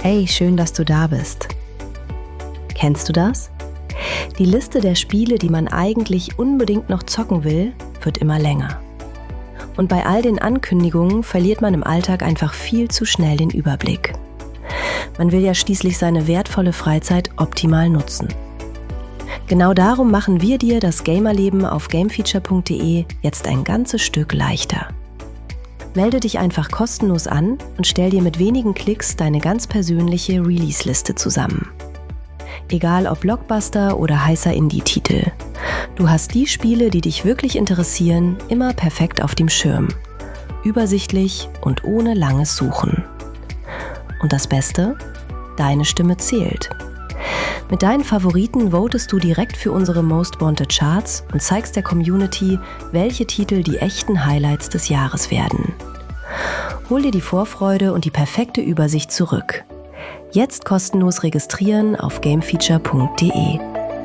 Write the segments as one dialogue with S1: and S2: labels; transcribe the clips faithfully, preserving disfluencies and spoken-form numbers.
S1: Hey, schön, dass du da bist. Kennst du das? Die Liste der Spiele, die man eigentlich unbedingt noch zocken will, wird immer länger. Und bei all den Ankündigungen verliert man im Alltag einfach viel zu schnell den Überblick. Man will ja schließlich seine wertvolle Freizeit optimal nutzen. Genau darum machen wir dir das Gamerleben auf gamefeature punkt de jetzt ein ganzes Stück leichter. Melde dich einfach kostenlos an und stell dir mit wenigen Klicks deine ganz persönliche Release-Liste zusammen. Egal ob Blockbuster oder heißer Indie-Titel. Du hast die Spiele, die dich wirklich interessieren, immer perfekt auf dem Schirm. Übersichtlich und ohne langes Suchen. Und das Beste? Deine Stimme zählt. Mit deinen Favoriten votest du direkt für unsere Most Wanted Charts und zeigst der Community, welche Titel die echten Highlights des Jahres werden. Hol dir die Vorfreude und die perfekte Übersicht zurück. Jetzt kostenlos registrieren auf gamefeature punkt de.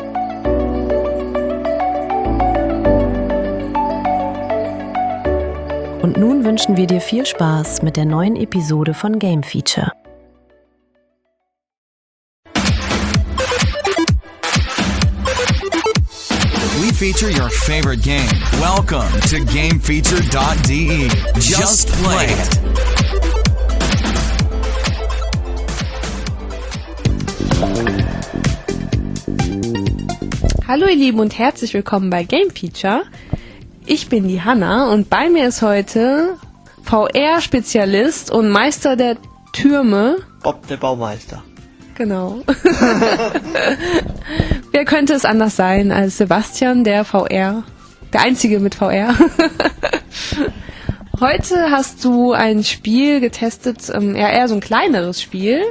S1: Und nun wünschen wir dir viel Spaß mit der neuen Episode von Game Feature.
S2: We feature your favorite game. Welcome to gamefeature dot de. Just play it.
S3: Hallo ihr Lieben und herzlich willkommen bei Game Feature. Ich bin die Hanna und bei mir ist heute V R-Spezialist und Meister der Türme.
S4: Bob, der Baumeister.
S3: Genau. Wer könnte es anders sein als Sebastian, der V R, der Einzige mit V R. Heute hast du ein Spiel getestet, ähm, eher, eher so ein kleineres Spiel.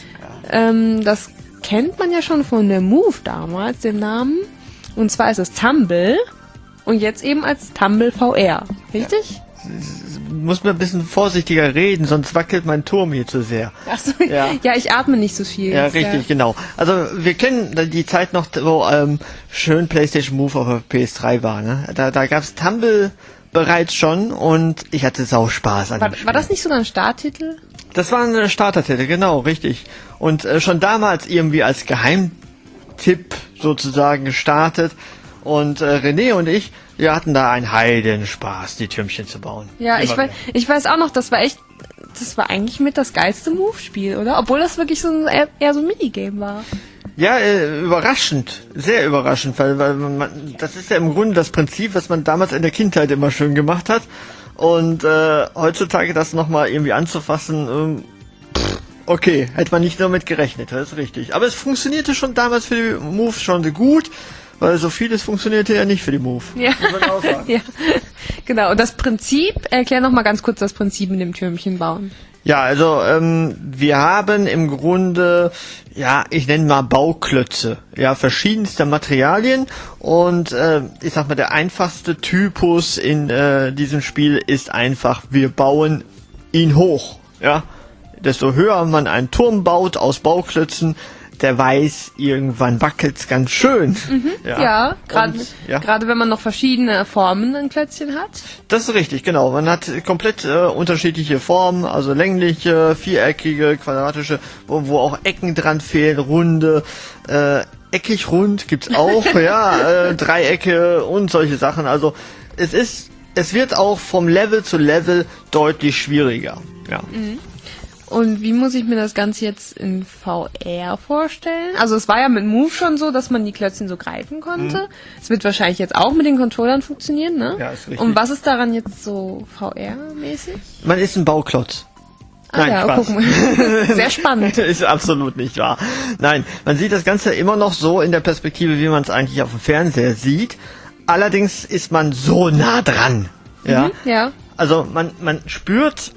S3: Ähm, das kennt man ja schon von der Move damals, den Namen. Und zwar ist es Tumble und jetzt eben als Tumble V R. Richtig?
S4: Ja. Muss man ein bisschen vorsichtiger reden, sonst wackelt mein Turm hier zu sehr.
S3: Ach so,
S4: ja.
S3: ja, ich atme nicht so viel.
S4: Ja,
S3: jetzt,
S4: richtig,
S3: ja.
S4: genau. Also wir kennen die Zeit noch, wo ähm, schön PlayStation Move auf der P S drei war. Ne? Da, da gab's Tumble bereits schon und ich hatte Sauspaß an
S3: war,
S4: dem Spiel.
S3: War das nicht sogar ein Starttitel?
S4: Das war ein Startertitel, genau, richtig. Und äh, schon damals irgendwie als Geheimtipp sozusagen gestartet. Und äh, René und ich, wir hatten da einen Heidenspaß, die Türmchen zu bauen.
S3: Ja, ich weiß, ich weiß auch noch, das war echt, das war eigentlich mit das geilste Move-Spiel, oder? Obwohl das wirklich so ein, eher, eher so ein Minigame war.
S4: Ja, äh, überraschend, sehr überraschend, weil, weil man, das ist ja im Grunde das Prinzip, was man damals in der Kindheit immer schön gemacht hat. Und äh, heutzutage das nochmal irgendwie anzufassen, ähm, pff, okay, hätte man nicht damit gerechnet, das ist richtig. Aber es funktionierte schon damals für die Move schon gut. Weil so vieles funktionierte ja nicht für die Move.
S3: Ja, ja. Genau. Und das Prinzip, erklär noch mal ganz kurz das Prinzip mit dem Türmchen bauen.
S4: Ja, also ähm, wir haben im Grunde, ja, ich nenne mal Bauklötze, ja, verschiedenster Materialien und äh, ich sag mal, der einfachste Typus in äh, diesem Spiel ist einfach, wir bauen ihn hoch, ja. Desto höher man einen Turm baut aus Bauklötzen, der weiß, irgendwann wackelt's ganz schön.
S3: Mhm, ja, ja gerade
S4: ja.
S3: gerade wenn man noch verschiedene Formen an Klötzchen hat.
S4: Das ist richtig, genau. Man hat komplett äh, unterschiedliche Formen, also längliche, viereckige, quadratische, wo, wo auch Ecken dran fehlen, runde, äh, eckig rund gibt's auch, ja, äh, Dreiecke und solche Sachen. Also es ist, es wird auch vom Level zu Level deutlich schwieriger. Ja.
S3: Mhm. Und wie muss ich mir das Ganze jetzt in V R vorstellen? Also es war ja mit Move schon so, dass man die Klötzchen so greifen konnte. Es mhm. wird wahrscheinlich jetzt auch mit den Controllern funktionieren, ne?
S4: Ja, ist richtig.
S3: Und was ist daran jetzt so V R-mäßig?
S4: Man ist ein Bauklotz.
S3: Ah,
S4: Nein,
S3: ja,
S4: Spaß.
S3: guck mal. Sehr spannend.
S4: Ist absolut nicht wahr. Nein, man sieht das Ganze immer noch so in der Perspektive, wie man es eigentlich auf dem Fernseher sieht. Allerdings ist man so nah dran. Ja.
S3: Mhm, ja.
S4: Also man, man spürt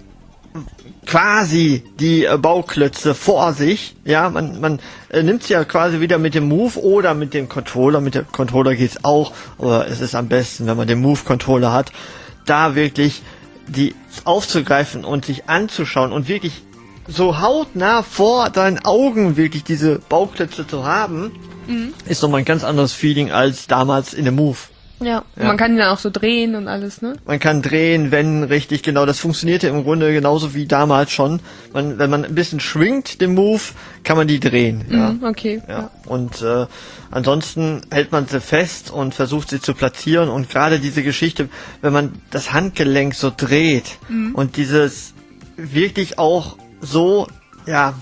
S4: quasi die äh, Bauklötze vor sich, ja, man, man äh, nimmt sie ja quasi wieder mit dem Move oder mit dem Controller, mit dem Controller geht's auch, aber es ist am besten, wenn man den Move-Controller hat, da wirklich die aufzugreifen und sich anzuschauen und wirklich so hautnah vor deinen Augen wirklich diese Bauklötze zu haben, mhm. ist nochmal ein ganz anderes Feeling als damals in dem Move.
S3: Ja, und
S4: Ja.
S3: man kann ihn dann auch so drehen und alles, ne?
S4: Man kann drehen, wenden, richtig, genau. Das funktionierte im Grunde genauso wie damals schon. Man, wenn man ein bisschen schwingt, den Move, kann man die drehen. Ja.
S3: Mhm, okay.
S4: Ja.
S3: Ja.
S4: Und äh, ansonsten hält man sie fest und versucht sie zu platzieren. Und gerade diese Geschichte, wenn man das Handgelenk so dreht
S3: Mhm.
S4: und dieses wirklich auch so, ja,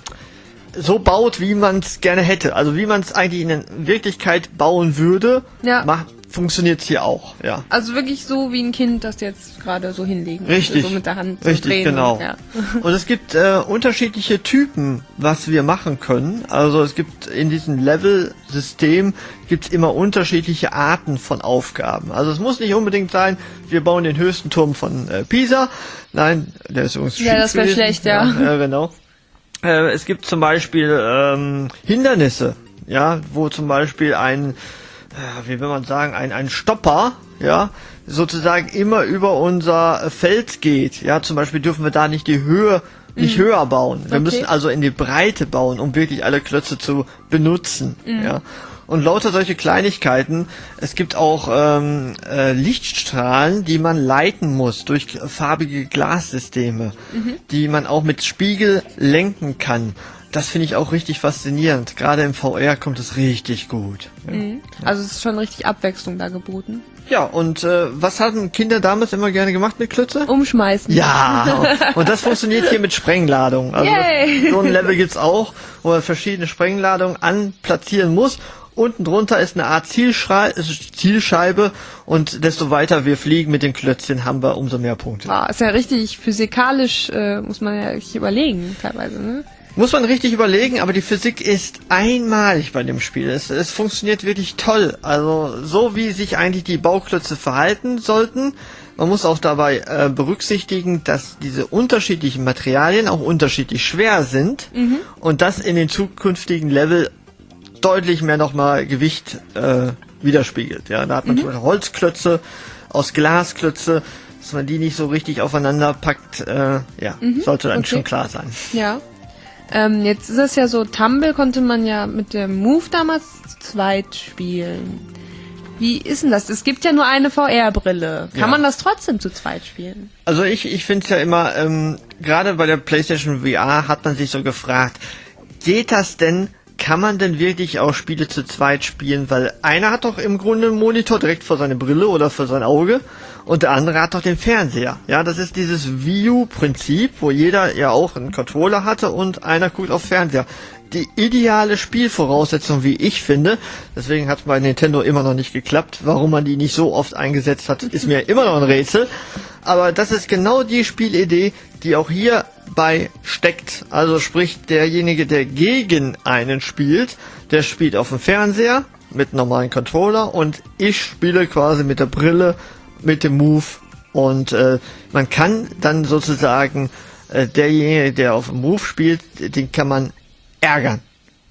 S4: so baut, wie man es gerne hätte. Also wie man es eigentlich in Wirklichkeit bauen würde,
S3: Ja.
S4: macht, funktioniert es hier auch. Ja.
S3: Also wirklich so wie ein Kind, das jetzt gerade so hinlegen
S4: Richtig.
S3: möchte, so mit der Hand so
S4: Richtig,
S3: drehen.
S4: genau.
S3: Und, ja.
S4: Und es gibt äh, unterschiedliche Typen, was wir machen können. Also es gibt in diesem Level-System gibt's immer unterschiedliche Arten von Aufgaben. Also es muss nicht unbedingt sein, wir bauen den höchsten Turm von äh, Pisa. Nein, der ist übrigens
S3: Ja,
S4: schief
S3: das wär
S4: gewesen.
S3: schlecht, ja.
S4: Ja, genau. Äh, es gibt zum Beispiel ähm, Hindernisse, ja, wo zum Beispiel ein äh, wie will man sagen, ein, ein Stopper, ja, sozusagen immer über unser Feld geht. Ja, zum Beispiel dürfen wir da nicht die Höhe, nicht
S3: Mhm.
S4: höher bauen. Wir
S3: Okay.
S4: müssen also in die Breite bauen, um wirklich alle Klötze zu benutzen.
S3: Mhm.
S4: Ja. Und lauter solche Kleinigkeiten. Es gibt auch ähm, äh, Lichtstrahlen, die man leiten muss durch farbige Glassysteme,
S3: Mhm.
S4: die man auch mit Spiegel lenken kann. Das finde ich auch richtig faszinierend. Gerade im V R kommt es richtig gut. Ja.
S3: Mhm. Also es ist schon richtig Abwechslung da geboten.
S4: Ja, und äh, was hatten Kinder damals immer gerne gemacht mit Klötze?
S3: Umschmeißen.
S4: Ja, und das funktioniert hier mit Sprengladung. Also
S3: Yay.
S4: so ein Level gibt's auch, wo man verschiedene Sprengladungen anplatzieren muss. Unten drunter ist eine Art Zielschrei Zielscheibe und desto weiter wir fliegen mit den Klötzchen, haben wir umso mehr Punkte.
S3: Wow, ist ja richtig physikalisch, äh, muss man ja richtig überlegen teilweise, ne?
S4: Muss man richtig überlegen, aber die Physik ist einmalig bei dem Spiel. Es, es funktioniert wirklich toll. Also so wie sich eigentlich die Bauklötze verhalten sollten. Man muss auch dabei äh, berücksichtigen, dass diese unterschiedlichen Materialien auch unterschiedlich schwer sind und das in den zukünftigen Level deutlich mehr nochmal Gewicht äh, widerspiegelt. Ja, da hat man zum Beispiel Holzklötze aus Glasklötze, dass man die nicht so richtig aufeinander packt. Äh, ja, sollte einem
S3: okay.
S4: schon klar sein.
S3: Ja. Ähm, jetzt ist es ja so, Tumble konnte man ja mit dem Move damals zu zweit spielen. Wie ist denn das? Es gibt ja nur eine V R-Brille. Kann
S4: Ja.
S3: man das trotzdem zu zweit spielen?
S4: Also ich, ich finde es ja immer, ähm, gerade bei der PlayStation V R hat man sich so gefragt, geht das denn, kann man denn wirklich auch Spiele zu zweit spielen? Weil einer hat doch im Grunde einen Monitor direkt vor seine Brille oder vor sein Auge und der andere hat doch den Fernseher. Ja, das ist dieses View-Prinzip, wo jeder ja auch einen Controller hatte und einer guckt auf Fernseher. Die ideale Spielvoraussetzung, wie ich finde, deswegen hat es bei Nintendo immer noch nicht geklappt. Warum man die nicht so oft eingesetzt hat, ist mir immer noch ein Rätsel. Aber das ist genau die Spielidee, die auch hier bei steckt. Also sprich, derjenige, der gegen einen spielt, der spielt auf dem Fernseher mit normalen Controller und ich spiele quasi mit der Brille, mit dem Move und äh, man kann dann sozusagen äh, derjenige, der auf dem Move spielt, den kann man ärgern.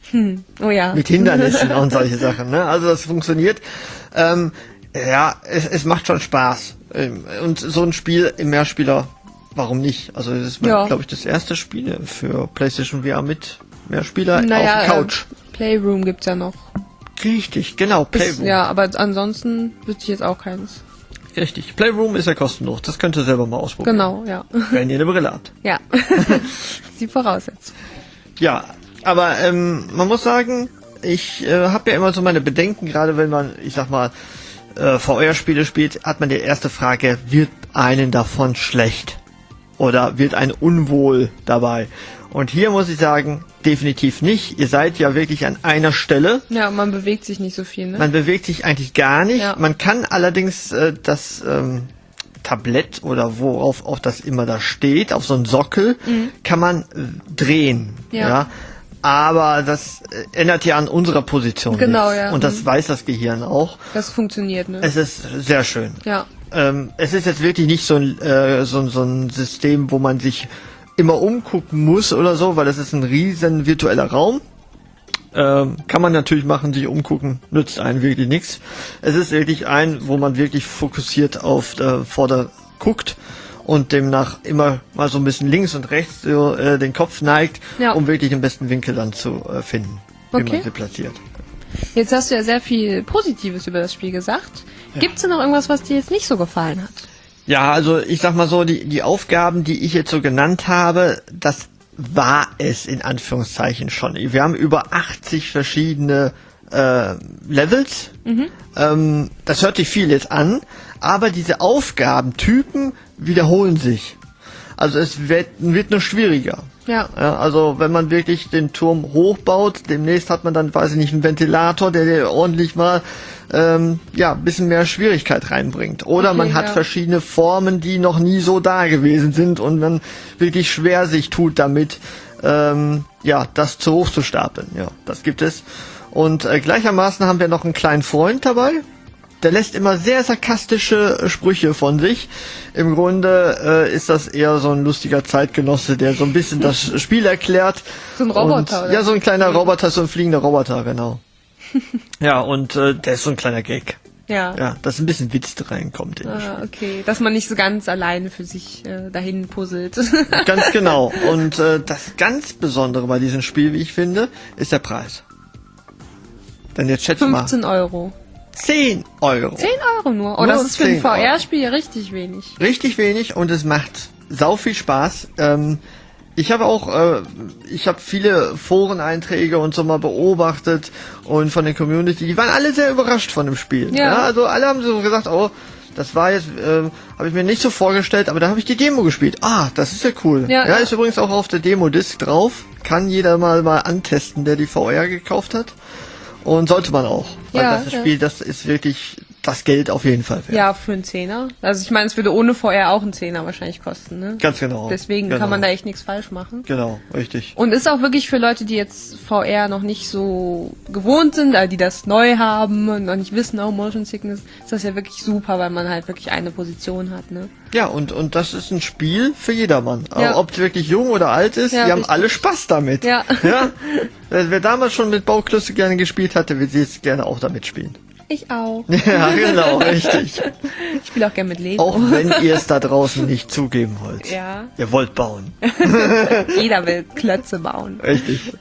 S3: Oh ja.
S4: Mit Hindernissen und solche Sachen. Ne? Also das funktioniert. Ähm, ja, es, es macht schon Spaß. Ähm, und so ein Spiel im Mehrspieler, warum nicht? Also das ist,
S3: Ja.
S4: glaube ich, das erste Spiel für PlayStation V R mit Mehrspieler
S3: Naja,
S4: auf der Couch.
S3: Äh, Playroom gibt's ja noch.
S4: Richtig, genau.
S3: Ist,
S4: Playroom.
S3: ja, aber ansonsten wüsste ich jetzt auch keins.
S4: Richtig. Playroom ist ja kostenlos. Das könnt ihr selber mal ausprobieren.
S3: Genau, ja.
S4: Wenn ihr eine Brille habt.
S3: Ja. Das ist die Voraussetzung.
S4: Ja, aber ähm, man muss sagen, ich äh, habe ja immer so meine Bedenken, gerade wenn man, ich sag mal, äh, V R-Spiele spielt, hat man die erste Frage, wird einen davon schlecht? Oder wird ein unwohl dabei? Und hier muss ich sagen, definitiv nicht. Ihr seid ja wirklich an einer Stelle.
S3: Ja, man bewegt sich nicht so viel, ne?
S4: Man bewegt sich eigentlich gar nicht.
S3: Ja.
S4: Man kann allerdings äh, das ähm, Tablett oder worauf auch das immer da steht, auf so einen Sockel, kann man äh, drehen.
S3: Ja.
S4: Ja. Aber das äh, ändert ja an unserer Position
S3: Genau,
S4: nichts.
S3: ja.
S4: Und das
S3: Mhm.
S4: weiß das Gehirn auch.
S3: Das funktioniert, ne?
S4: Es ist sehr schön.
S3: Ja.
S4: Ähm, es ist jetzt wirklich nicht so ein, äh, so, so ein System, wo man sich immer umgucken muss oder so, weil das ist ein riesen virtueller Raum. Ähm, kann man natürlich machen, sich umgucken, nützt einen wirklich nichts. Es ist wirklich ein, wo man wirklich fokussiert auf äh, Vorder guckt und demnach immer mal so ein bisschen links und rechts so, äh, den Kopf neigt,
S3: Ja.
S4: um wirklich den besten Winkel dann zu äh, finden, wie
S3: Okay.
S4: man sie platziert.
S3: Jetzt hast du ja sehr viel Positives über das Spiel gesagt.
S4: Ja.
S3: Gibt's denn noch irgendwas, was dir jetzt nicht so gefallen hat?
S4: Ja, also ich sag mal so, die, die Aufgaben, die ich jetzt so genannt habe, das war es in Anführungszeichen schon. Wir haben über achtzig verschiedene äh, Levels. Mhm. Ähm, das hört sich viel jetzt an, aber diese Aufgabentypen wiederholen sich. Also es wird, wird nur schwieriger.
S3: Ja.
S4: Ja. Also wenn man wirklich den Turm hochbaut, demnächst hat man dann, weiß ich nicht, einen Ventilator, der dir ordentlich mal ähm, ja, ein bisschen mehr Schwierigkeit reinbringt. Oder
S3: Okay,
S4: man hat
S3: ja.
S4: verschiedene Formen, die noch nie so da gewesen sind und man wirklich schwer sich tut damit, ähm, ja, das zu hoch zu stapeln. Ja, das gibt es. Und äh, gleichermaßen haben wir noch einen kleinen Freund dabei. Der lässt immer sehr sarkastische Sprüche von sich. Im Grunde äh, ist das eher so ein lustiger Zeitgenosse, der so ein bisschen das Spiel erklärt.
S3: So ein Roboter,
S4: Und,
S3: oder?
S4: ja, so ein kleiner Roboter, so ein fliegender Roboter, genau. Ja, und äh, der ist so ein kleiner Gag.
S3: Ja.
S4: Ja, dass ein bisschen Witz reinkommt in das
S3: Ah,
S4: Spiel.
S3: okay. Dass man nicht so ganz alleine für sich äh, dahin puzzelt.
S4: Ganz genau. Und äh, das ganz Besondere bei diesem Spiel, wie ich finde, ist der Preis. Denn jetzt schätzt mal.
S3: fünfzehn Euro.
S4: zehn Euro.
S3: zehn Euro nur? Oh,
S4: Nur
S3: das ist für ein
S4: zehn Euro.
S3: V R-Spiel ja richtig wenig.
S4: Richtig wenig und es macht sau viel Spaß. Ähm, ich habe auch, äh, ich habe viele Foreneinträge und so mal beobachtet und von der Community, die waren alle sehr überrascht von dem Spiel.
S3: Ja.
S4: Also alle haben so gesagt, oh, das war jetzt, äh, habe ich mir nicht so vorgestellt, aber da habe ich die Demo gespielt. Ah, das ist ja cool.
S3: Ja,
S4: ja,
S3: ja.
S4: ist übrigens auch auf der Demo-Disc drauf. Kann jeder mal mal antesten, der die V R gekauft hat. Und sollte man auch. Weil
S3: Ja,
S4: das
S3: ja.
S4: Spiel, das ist wirklich das Geld auf jeden Fall wert.
S3: Ja, für einen Zehner. Also ich meine, es würde ohne V R auch einen Zehner wahrscheinlich kosten, ne?
S4: Ganz genau.
S3: Deswegen
S4: genau.
S3: kann man da echt nichts falsch machen.
S4: Genau, richtig.
S3: Und ist auch wirklich für Leute, die jetzt V R noch nicht so gewohnt sind, also die das neu haben und noch nicht wissen, oh, Motion Sickness, ist das ja wirklich super, weil man halt wirklich eine Position hat, ne?
S4: Ja, und, und das ist ein Spiel für jedermann.
S3: Ja.
S4: Ob es wirklich jung oder alt ist,
S3: Ja,
S4: die haben
S3: richtig.
S4: alle Spaß damit.
S3: Ja.
S4: ja? Wer wer damals schon mit Bauklötze gerne gespielt hatte, wird jetzt gerne auch damit spielen.
S3: Ich auch.
S4: Ja, genau, richtig.
S3: Ich spiele auch gerne mit Lego.
S4: Auch wenn ihr es da draußen nicht zugeben wollt.
S3: Ja.
S4: Ihr wollt bauen.
S3: Jeder will Klötze bauen.
S4: Richtig.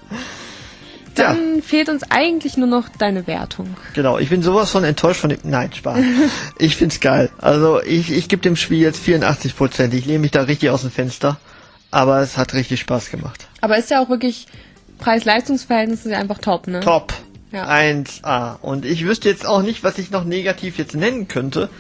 S4: Tja,
S3: Dann fehlt uns eigentlich nur noch deine Wertung.
S4: genau. Ich bin sowas von enttäuscht von dem... Nein, Spaß. Ich find's geil. Also ich, ich gebe dem Spiel jetzt vierundachtzig Prozent. Ich lehne mich da richtig aus dem Fenster. Aber es hat richtig Spaß gemacht.
S3: Aber ist ja auch wirklich, Preis-Leistungs-Verhältnis ist ja einfach top, ne?
S4: Top.
S3: Ja.
S4: eins A. Und ich wüsste jetzt auch nicht, was ich noch negativ jetzt nennen könnte.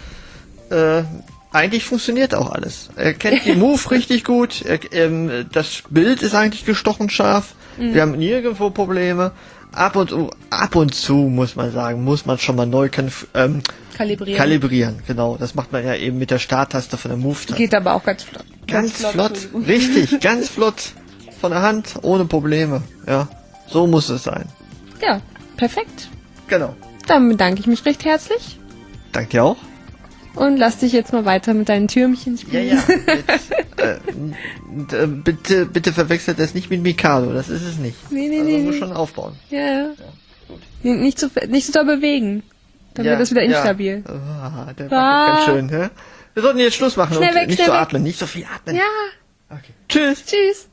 S4: Äh, eigentlich funktioniert auch alles. Er kennt die Move richtig gut. Er, ähm, das Bild ist eigentlich gestochen scharf.
S3: Mhm.
S4: Wir haben nirgendwo Probleme. Ab und, zu- ab und zu, muss man sagen, muss man schon mal neu konf- ähm,
S3: Kalibrieren.
S4: kalibrieren. Genau, das macht man ja eben mit der Starttaste von der Move-Taste.
S3: Geht aber auch ganz flott.
S4: Ganz flott,
S3: Entschuldigung.
S4: richtig, ganz flott. Von der Hand, ohne Probleme. Ja, so muss es sein.
S3: Ja, perfekt.
S4: Genau.
S3: Dann bedanke ich mich recht herzlich
S4: Danke dir auch.
S3: und lass dich jetzt mal weiter mit deinen Türmchen
S4: Ja,
S3: spielen.
S4: ja. Jetzt, äh, n- äh, bitte, bitte verwechselt das nicht mit Mikado. Das ist es nicht.
S3: Nee, nee,
S4: also
S3: nee,
S4: man muss
S3: nee.
S4: schon aufbauen.
S3: Ja, ja. N- Nicht so, nicht so doll bewegen. Dann wird das wieder instabil.
S4: Ja. Ah, der
S3: Ah.
S4: wackelt ganz schön. Hä? Wir sollten jetzt Schluss machen
S3: Schnell
S4: und
S3: weg,
S4: nicht
S3: schnell
S4: so
S3: weg.
S4: atmen. Nicht so viel atmen.
S3: Ja,
S4: Okay. Tschüss.
S3: tschüss.